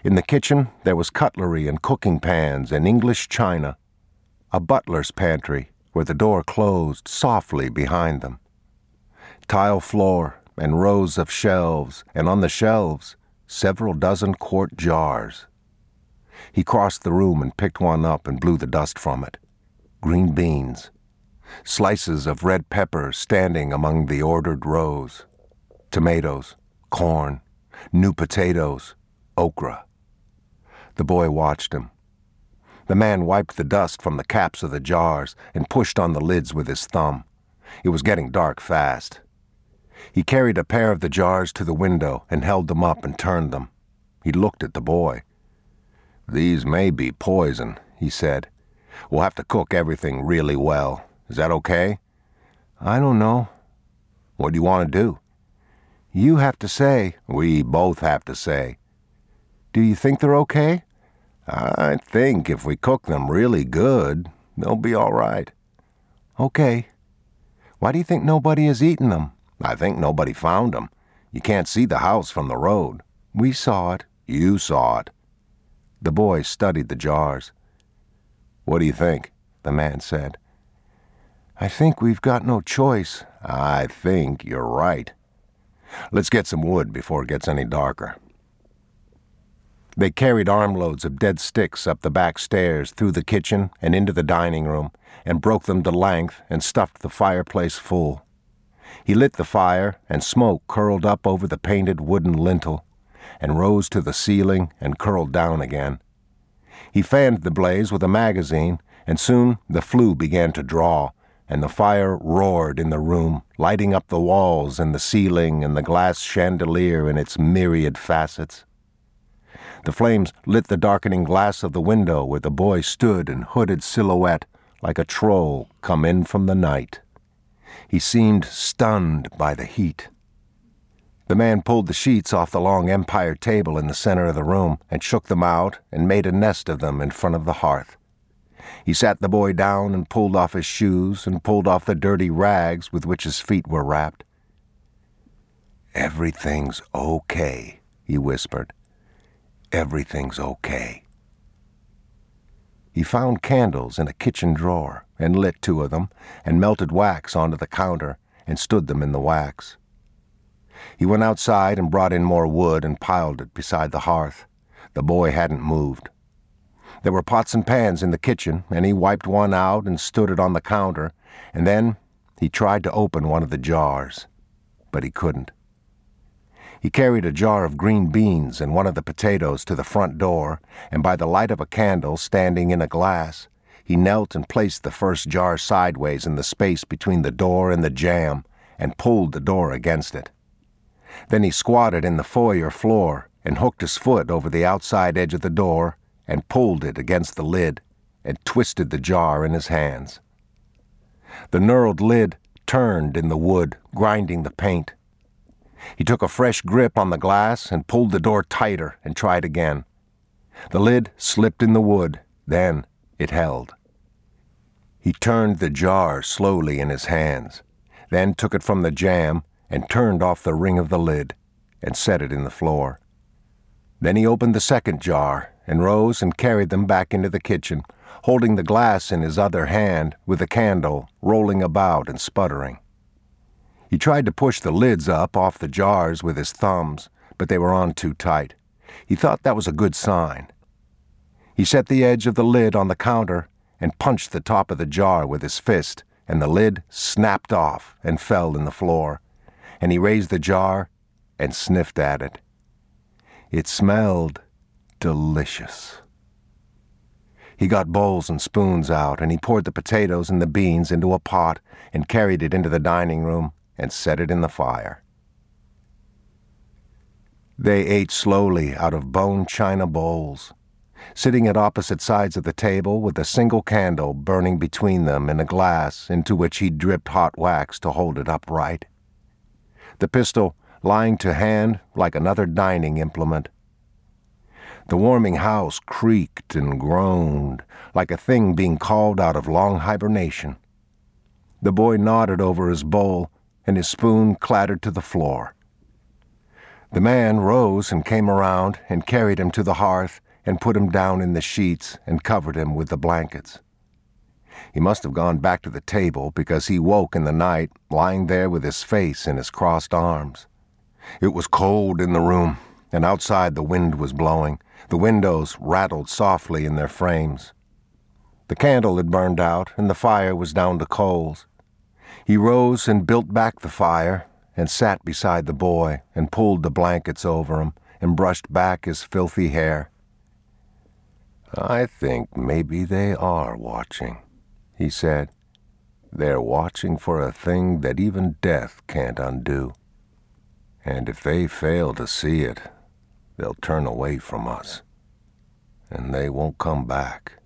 In the kitchen, there was cutlery and cooking pans and English china. A butler's pantry, where the door closed softly behind them. Tile floor and rows of shelves, and on the shelves, several dozen quart jars. He crossed the room and picked one up and blew the dust from it. Green beans. Slices of red pepper standing among the ordered rows. Tomatoes, corn, new potatoes, okra. The boy watched him. The man wiped the dust from the caps of the jars and pushed on the lids with his thumb. It was getting dark fast. He carried a pair of the jars to the window and held them up and turned them. He looked at the boy. "These may be poison," he said. "We'll have to cook everything really well. Is that okay?" "I don't know." "What do you want to do?" "You have to say." "We both have to say." "Do you think they're okay?" "I think if we cook them really good, they'll be all right." "Okay. Why do you think nobody has eaten them?" "I think nobody found them. You can't see the house from the road." "We saw it." "You saw it." The boy studied the jars. "What do you think?" the man said. "I think we've got no choice." "I think you're right. Let's get some wood before it gets any darker." They carried armloads of dead sticks up the back stairs through the kitchen and into the dining room and broke them to length and stuffed the fireplace full. He lit the fire and smoke curled up over the painted wooden lintel and rose to the ceiling and curled down again. He fanned the blaze with a magazine, and soon the flue began to draw, and the fire roared in the room, lighting up the walls and the ceiling and the glass chandelier in its myriad facets. The flames lit the darkening glass of the window where the boy stood in hooded silhouette like a troll come in from the night. He seemed stunned by the heat. The man pulled the sheets off the long empire table in the center of the room and shook them out and made a nest of them in front of the hearth. He sat the boy down and pulled off his shoes and pulled off the dirty rags with which his feet were wrapped. "Everything's okay," he whispered. "Everything's okay." He found candles in a kitchen drawer and lit 2 of them and melted wax onto the counter and stood them in the wax. He went outside and brought in more wood and piled it beside the hearth. The boy hadn't moved. There were pots and pans in the kitchen, and he wiped one out and stood it on the counter, and then he tried to open one of the jars, but he couldn't. He carried a jar of green beans and one of the potatoes to the front door, and by the light of a candle standing in a glass, he knelt and placed the first jar sideways in the space between the door and the jamb and pulled the door against it. Then he squatted in the foyer floor and hooked his foot over the outside edge of the door and pulled it against the lid and twisted the jar in his hands. The knurled lid turned in the wood, grinding the paint. He took a fresh grip on the glass and pulled the door tighter and tried again. The lid slipped in the wood, then it held. He turned the jar slowly in his hands, then took it from the jamb and turned off the ring of the lid and set it in the floor. Then he opened the second jar and rose and carried them back into the kitchen, holding the glass in his other hand with the candle rolling about and sputtering. He tried to push the lids up off the jars with his thumbs, but they were on too tight. He thought that was a good sign. He set the edge of the lid on the counter and punched the top of the jar with his fist, and the lid snapped off and fell in the floor, and he raised the jar and sniffed at it. It smelled delicious. He got bowls and spoons out, and he poured the potatoes and the beans into a pot and carried it into the dining room and set it in the fire. They ate slowly out of bone china bowls, sitting at opposite sides of the table with a single candle burning between them in a glass into which he dripped hot wax to hold it upright. The pistol lying to hand like another dining implement. The warming house creaked and groaned like a thing being called out of long hibernation. The boy nodded over his bowl, and his spoon clattered to the floor. The man rose and came around and carried him to the hearth and put him down in the sheets and covered him with the blankets. He must have gone back to the table because he woke in the night, lying there with his face in his crossed arms. It was cold in the room, and outside the wind was blowing. The windows rattled softly in their frames. The candle had burned out, and the fire was down to coals. He rose and built back the fire, and sat beside the boy and pulled the blankets over him and brushed back his filthy hair. "I think maybe they are watching," he said. "They're watching for a thing that even death can't undo. And if they fail to see it, they'll turn away from us, and they won't come back."